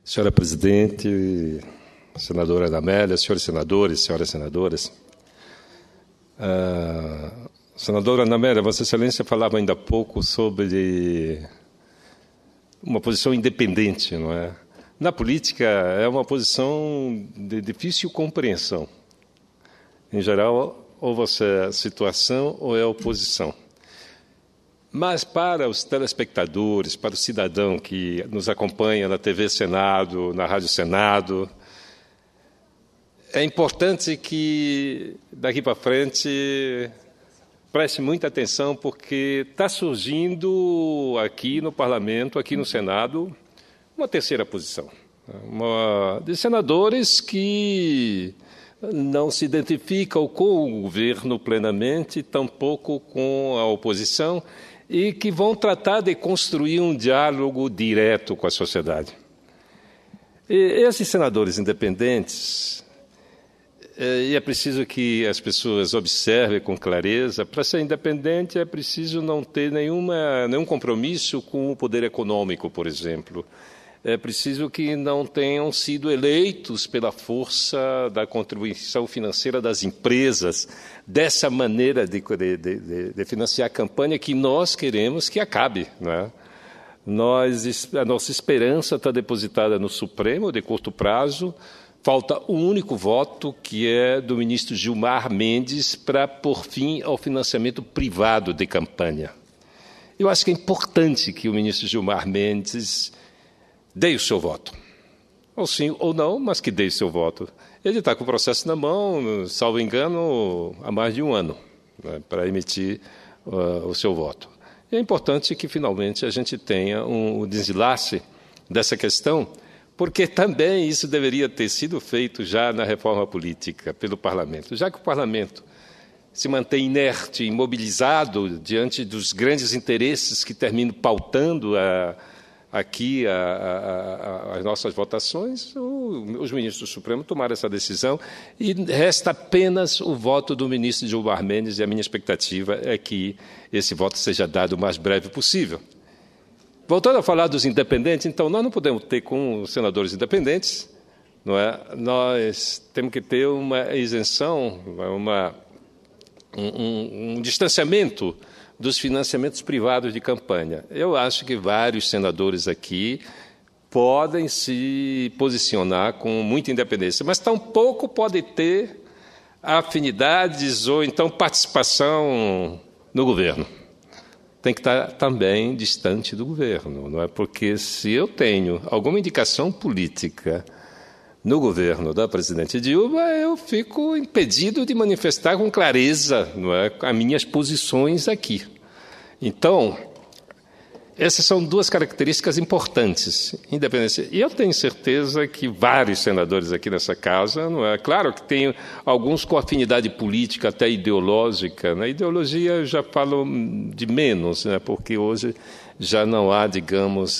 Senhora Presidente, senadora Ana Amélia, senhores senadores, senhoras senadoras. Senadora Ana Amélia, Vossa Excelência falava ainda há pouco sobre uma posição independente, não é? Na política, é uma posição de difícil compreensão. Em geral, ou você é situação ou é oposição. Mas para os telespectadores, para o cidadão que nos acompanha na TV Senado, na Rádio Senado, é importante que, daqui para frente, preste muita atenção, porque está surgindo aqui no Parlamento, aqui no Senado, uma terceira posição. De senadores que não se identificam com o governo plenamente, tampouco com a oposição, e que vão tratar de construir um diálogo direto com a sociedade. E esses senadores independentes, e é preciso que as pessoas observem com clareza, para ser independente é preciso não ter nenhum compromisso com o poder econômico, por exemplo. É preciso que não tenham sido eleitos pela força da contribuição financeira das empresas, dessa maneira de financiar a campanha que nós queremos que acabe, não é? A nossa esperança está depositada no Supremo, de curto prazo. Falta um único voto, que é do ministro Gilmar Mendes, para pôr fim ao financiamento privado de campanha. Eu acho que é importante que o ministro Gilmar Mendes dê o seu voto. Ou sim ou não, mas que dê o seu voto. Ele está com o processo na mão, salvo engano, há mais de um ano, né, para emitir o seu voto. E é importante que, finalmente, a gente tenha um desenlace dessa questão, porque também isso deveria ter sido feito já na reforma política pelo Parlamento, já que o Parlamento se mantém inerte, imobilizado diante dos grandes interesses que terminam pautando aqui as nossas votações. Os ministros do Supremo tomaram essa decisão e resta apenas o voto do ministro Gilmar Mendes, e a minha expectativa é que esse voto seja dado o mais breve possível. Voltando a falar dos independentes, então, nós não podemos ter com os senadores independentes, não é? Nós temos que ter uma isenção, um distanciamento dos financiamentos privados de campanha. Eu acho que vários senadores aqui podem se posicionar com muita independência, mas tampouco podem ter afinidades ou então participação no governo. Tem que estar também distante do governo, não é? Porque se eu tenho alguma indicação política no governo da presidente Dilma, eu fico impedido de manifestar com clareza, não é, as minhas posições aqui. Então, essas são duas características importantes, independência. E eu tenho certeza que vários senadores aqui nessa casa, não é? Claro que tem alguns com afinidade política, até ideológica. Na ideologia eu já falo de menos, né? Porque hoje já não há, digamos,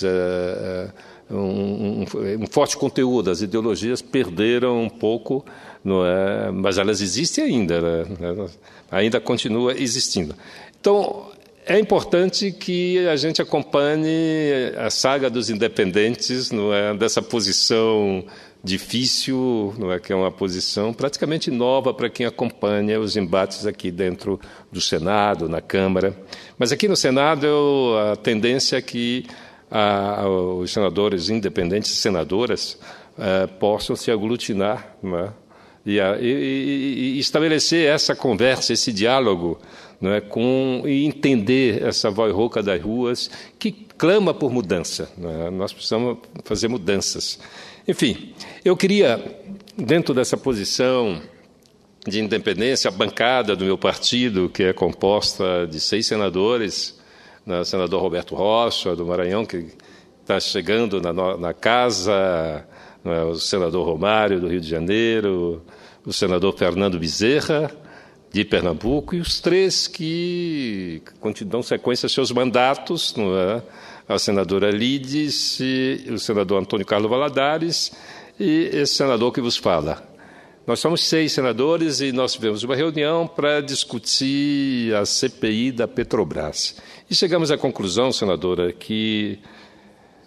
um forte conteúdo. As ideologias perderam um pouco, não é? Mas elas existem ainda, né? Ainda continua existindo. Então, é importante que a gente acompanhe a saga dos independentes, não é, dessa posição difícil, não é, que é uma posição praticamente nova para quem acompanha os embates aqui dentro do Senado, na Câmara. Mas aqui no Senado a tendência é que os senadores independentes e senadoras possam se aglutinar, não é, e estabelecer essa conversa, esse diálogo, não é, e entender essa voz rouca das ruas que clama por mudança, não é? Nós precisamos fazer mudanças. Enfim, eu queria, dentro dessa posição de independência, a bancada do meu partido, que é composta de 6 senadores, o senador Roberto Rocha, do Maranhão, que está chegando na casa, não é, o senador Romário, do Rio de Janeiro, o senador Fernando Bezerra, de Pernambuco, e os 3 que dão sequência aos seus mandatos, não é? A senadora Lides, o senador Antônio Carlos Valadares e esse senador que vos fala. Nós somos 6 senadores e nós tivemos uma reunião para discutir a CPI da Petrobras. E chegamos à conclusão, senadora, que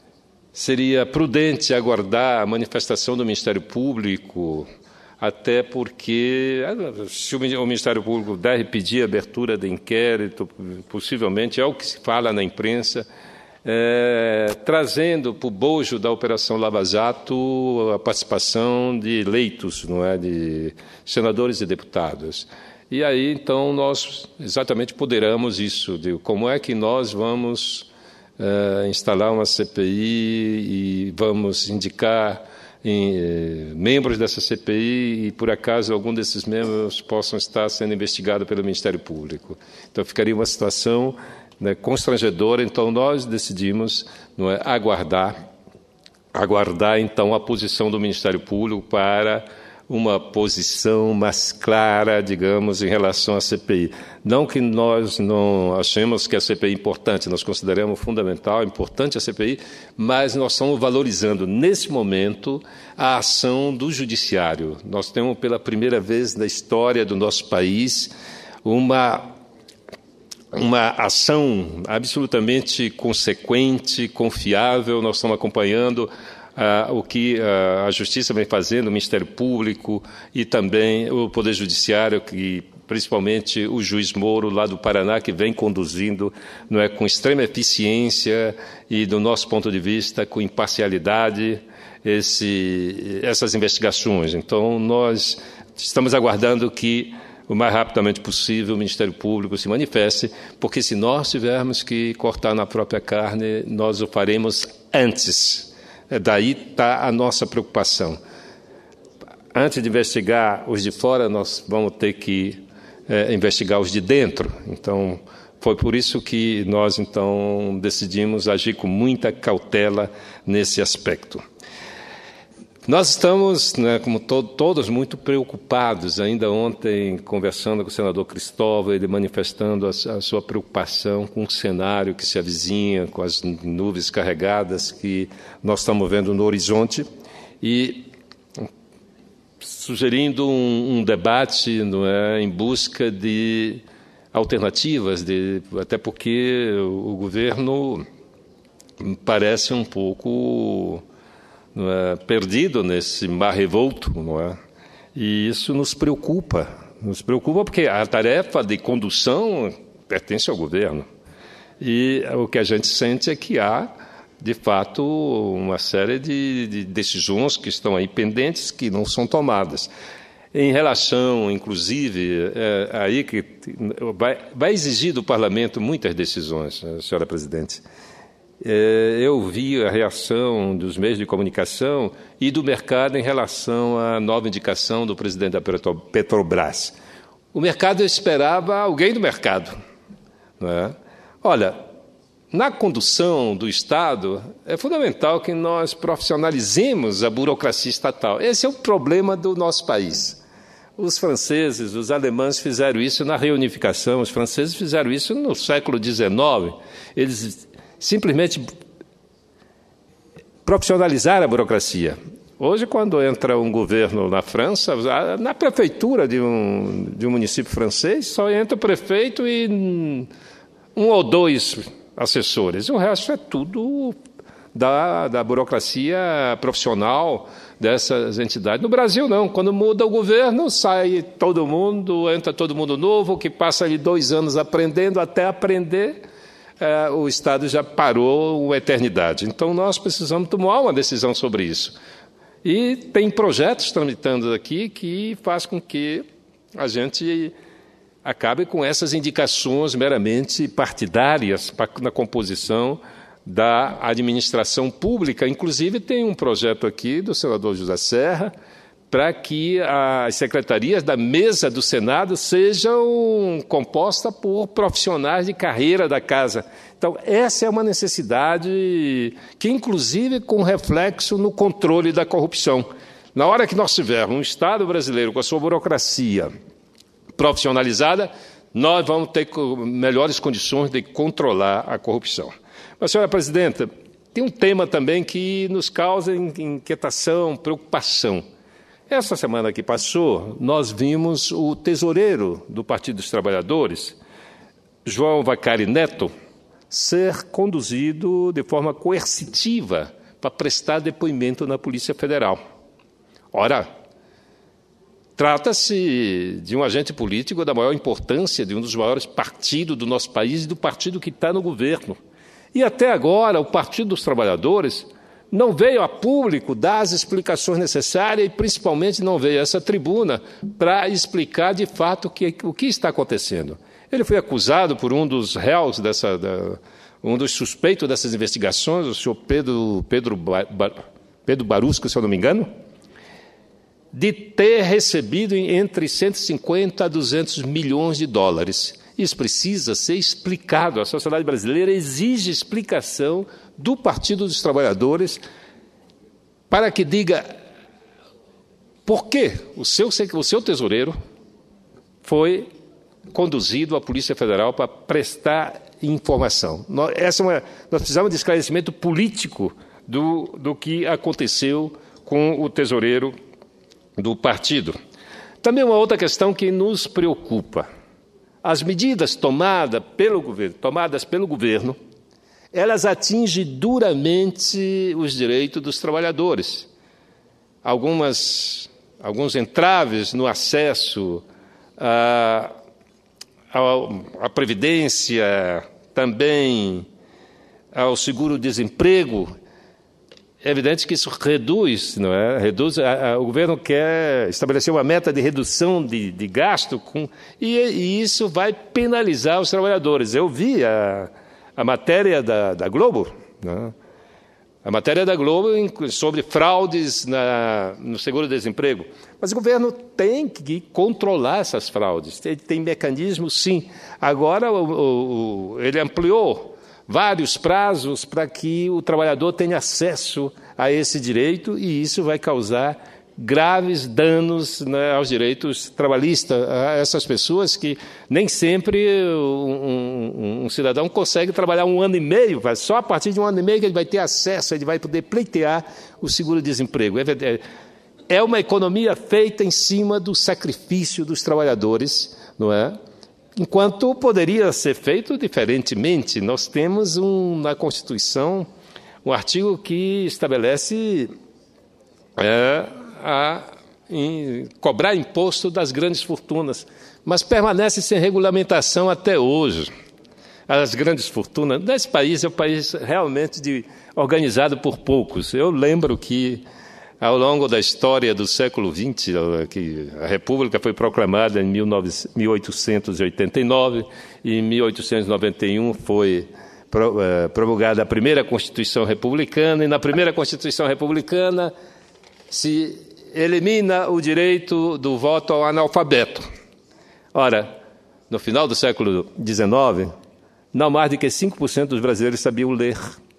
seria prudente aguardar a manifestação do Ministério Público, até porque, se o Ministério Público deve pedir abertura de inquérito, possivelmente é o que se fala na imprensa, trazendo para o bojo da Operação Lava Jato a participação de eleitos, não é, de senadores e deputados. E aí, então, nós exatamente poderamos isso, de como é que nós vamos instalar uma CPI e vamos indicar membros dessa CPI e, por acaso, algum desses membros possam estar sendo investigados pelo Ministério Público. Então, ficaria uma situação, né, constrangedora. Então, nós decidimos, não é, aguardar, então, a posição do Ministério Público para uma posição mais clara, digamos, em relação à CPI. Não que nós não achemos que a CPI é importante, nós consideramos fundamental, importante a CPI, mas nós estamos valorizando, nesse momento, a ação do Judiciário. Nós temos, pela primeira vez na história do nosso país, uma ação absolutamente consequente, confiável. Nós estamos acompanhando o que a Justiça vem fazendo, o Ministério Público e também o Poder Judiciário, que principalmente o juiz Moro, lá do Paraná, que vem conduzindo, não é, com extrema eficiência e, do nosso ponto de vista, com imparcialidade, essas investigações. Então, nós estamos aguardando que, o mais rapidamente possível, o Ministério Público se manifeste, porque se nós tivermos que cortar na própria carne, nós o faremos antes. Daí está a nossa preocupação. Antes de investigar os de fora, nós vamos ter que investigar os de dentro. Então, foi por isso que nós, então, decidimos agir com muita cautela nesse aspecto. Nós estamos, né, como todos, muito preocupados. Ainda ontem, conversando com o senador Cristóvão, ele manifestando a sua preocupação com o cenário que se avizinha, com as nuvens carregadas que nós estamos vendo no horizonte, e sugerindo um debate, não é, em busca de alternativas, até porque o governo parece um pouco, não é, perdido nesse mar revolto, não é? E isso nos preocupa porque a tarefa de condução pertence ao governo. E o que a gente sente é que há, de fato, uma série de decisões que estão aí pendentes, que não são tomadas. Em relação, inclusive, aí que vai exigir do Parlamento muitas decisões, senhora presidente. Eu vi a reação dos meios de comunicação e do mercado em relação à nova indicação do presidente da Petrobras. O mercado esperava alguém do mercado, não é? Olha, na condução do Estado, é fundamental que nós profissionalizemos a burocracia estatal. Esse é o problema do nosso país. Os franceses, os alemães fizeram isso na reunificação, os franceses fizeram isso no século XIX. Eles simplesmente profissionalizar a burocracia. Hoje, quando entra um governo na França, na prefeitura de um município francês, só entra o prefeito e um ou dois assessores. O resto é tudo da burocracia profissional dessas entidades. No Brasil, não. Quando muda o governo, sai todo mundo, entra todo mundo novo, que passa ali 2 anos aprendendo, até aprender, o Estado já parou uma eternidade. Então, nós precisamos tomar uma decisão sobre isso. E tem projetos tramitando aqui que faz com que a gente acabe com essas indicações meramente partidárias na composição da administração pública. Inclusive, tem um projeto aqui do senador José Serra para que as secretarias da mesa do Senado sejam compostas por profissionais de carreira da casa. Então, essa é uma necessidade que, inclusive, com reflexo no controle da corrupção. Na hora que nós tivermos um Estado brasileiro com a sua burocracia profissionalizada, nós vamos ter melhores condições de controlar a corrupção. Mas, senhora presidenta, tem um tema também que nos causa inquietação, preocupação. Essa semana que passou, nós vimos o tesoureiro do Partido dos Trabalhadores, João Vacari Neto, ser conduzido de forma coercitiva para prestar depoimento na Polícia Federal. Ora, trata-se de um agente político da maior importância, de um dos maiores partidos do nosso país e do partido que está no governo. E até agora o Partido dos Trabalhadores não veio a público dar as explicações necessárias e, principalmente, não veio a essa tribuna para explicar, de fato, o que está acontecendo. Ele foi acusado por um dos réus, um dos suspeitos dessas investigações, o senhor Pedro Barusco, se eu não me engano, de ter recebido entre 150 a 200 milhões de dólares. Isso precisa ser explicado. A sociedade brasileira exige explicação do Partido dos Trabalhadores para que diga por que o seu tesoureiro foi conduzido à Polícia Federal para prestar informação. Nós precisamos de esclarecimento político do que aconteceu com o tesoureiro do partido. Também uma outra questão que nos preocupa. As medidas tomadas pelo governo, elas atingem duramente os direitos dos trabalhadores. Alguns entraves no acesso à Previdência, também ao seguro-desemprego. É evidente que isso reduz, não é? O governo quer estabelecer uma meta de redução de gasto e isso vai penalizar os trabalhadores. Eu vi a matéria da Globo, né? A matéria da Globo sobre fraudes no seguro-desemprego. Mas o governo tem que controlar essas fraudes. Tem mecanismo, sim. Agora ele ampliou vários prazos para que o trabalhador tenha acesso a esse direito e isso vai causar graves danos, né, aos direitos trabalhistas, a essas pessoas que nem sempre um cidadão consegue trabalhar 1 ano e meio, só a partir de 1 ano e meio que ele vai ter acesso, ele vai poder pleitear o seguro-desemprego. É uma economia feita em cima do sacrifício dos trabalhadores, não é? Enquanto poderia ser feito diferentemente. Nós temos na Constituição um artigo que estabelece cobrar imposto das grandes fortunas, mas permanece sem regulamentação até hoje. As grandes fortunas, nesse país, é um país realmente organizado por poucos. Eu lembro que, ao longo da história do século XX, que a República foi proclamada em 1889, e em 1891 foi promulgada a primeira Constituição Republicana, e na primeira Constituição Republicana se elimina o direito do voto ao analfabeto. Ora, no final do século XIX, não mais do que 5% dos brasileiros sabiam ler.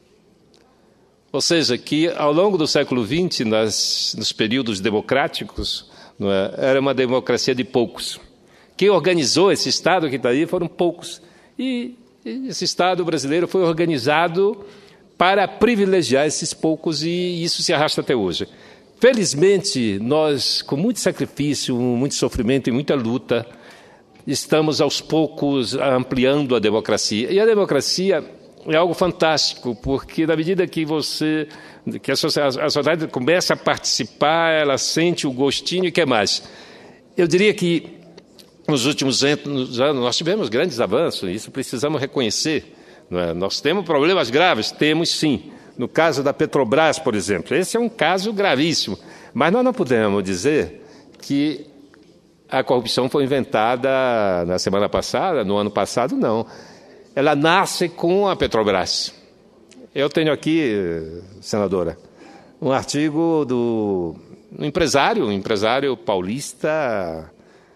Ou seja, que ao longo do século XX, nos períodos democráticos, não é, era uma democracia de poucos. Quem organizou esse Estado que está aí foram poucos. E esse Estado brasileiro foi organizado para privilegiar esses poucos e isso se arrasta até hoje. Felizmente, nós, com muito sacrifício, muito sofrimento e muita luta, estamos aos poucos ampliando a democracia. E a democracia é algo fantástico, porque na medida que a sociedade começa a participar, ela sente o gostinho e quer mais. Eu diria que nos últimos anos nós tivemos grandes avanços, isso precisamos reconhecer. Não é? Nós temos problemas graves, temos sim. No caso da Petrobras, por exemplo, esse é um caso gravíssimo. Mas nós não podemos dizer que a corrupção foi inventada na semana passada, no ano passado, não. Ela nasce com a Petrobras. Eu tenho aqui, senadora, um artigo do um empresário paulista,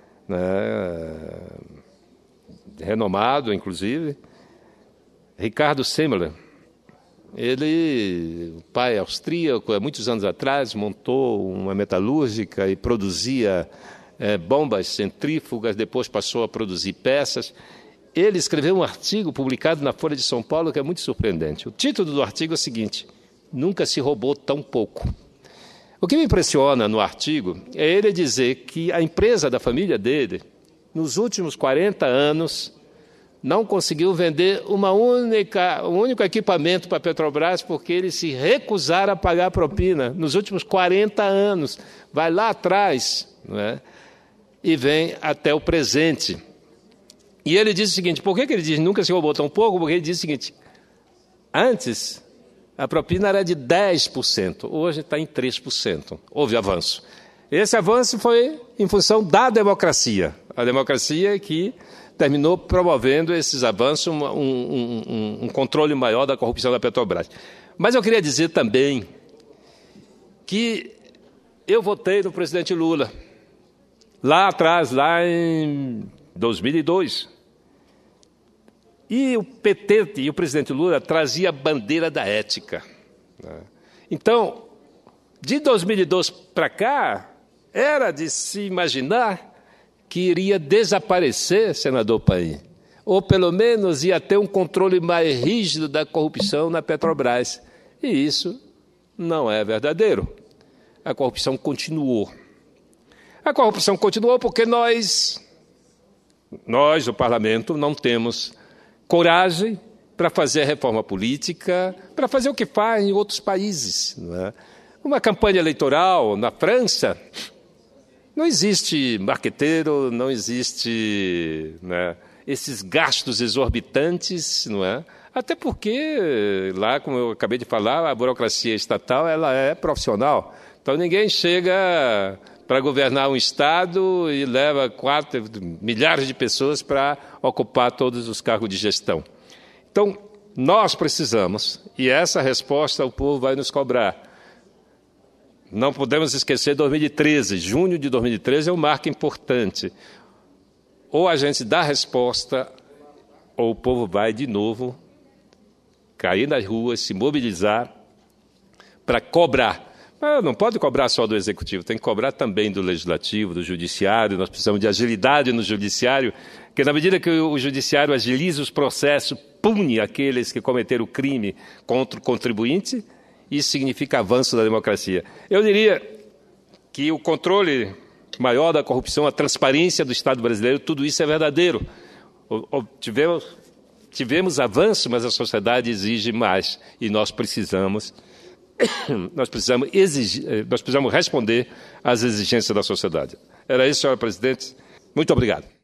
né, renomado, inclusive, Ricardo Semler. Ele, o pai austríaco, há muitos anos atrás, montou uma metalúrgica e produzia bombas centrífugas, depois passou a produzir peças. Ele escreveu um artigo publicado na Folha de São Paulo que é muito surpreendente. O título do artigo é o seguinte: nunca se roubou tão pouco. O que me impressiona no artigo é ele dizer que a empresa da família dele, nos últimos 40 anos, não conseguiu vender um único equipamento para a Petrobras porque eles se recusaram a pagar a propina nos últimos 40 anos. Vai lá atrás, não é? E vem até o presente. E ele diz o seguinte, por que ele diz nunca se roubou tão pouco? Porque ele diz o seguinte, antes a propina era de 10%, hoje está em 3%. Houve avanço. Esse avanço foi em função da democracia. A democracia que terminou promovendo esses avanços, um controle maior da corrupção da Petrobras. Mas eu queria dizer também que eu votei no presidente Lula, lá atrás, lá em 2002. E o PT e o presidente Lula traziam a bandeira da ética. Então, de 2002 para cá, era de se imaginar que iria desaparecer, senador Paim, ou pelo menos ia ter um controle mais rígido da corrupção na Petrobras. E isso não é verdadeiro. A corrupção continuou. A corrupção continuou porque nós, o parlamento, não temos coragem para fazer a reforma política, para fazer o que faz em outros países. Não é? Uma campanha eleitoral na França, não existe marqueteiro, não existe, né, esses gastos exorbitantes, não é? Até porque lá, como eu acabei de falar, a burocracia estatal ela é profissional. Então ninguém chega para governar um estado e leva milhares de pessoas para ocupar todos os cargos de gestão. Então nós precisamos, e essa resposta o povo vai nos cobrar. Não podemos esquecer 2013, junho de 2013 é um marco importante. Ou a gente dá resposta, ou o povo vai de novo cair nas ruas, se mobilizar para cobrar. Mas não pode cobrar só do Executivo, tem que cobrar também do Legislativo, do Judiciário. Nós precisamos de agilidade no Judiciário, porque na medida que o Judiciário agiliza os processos, pune aqueles que cometeram crime contra o contribuinte, isso significa avanço da democracia. Eu diria que o controle maior da corrupção, a transparência do Estado brasileiro, tudo isso é verdadeiro. Tivemos avanço, mas a sociedade exige mais. E nós precisamos responder às exigências da sociedade. Era isso, senhor presidente. Muito obrigado.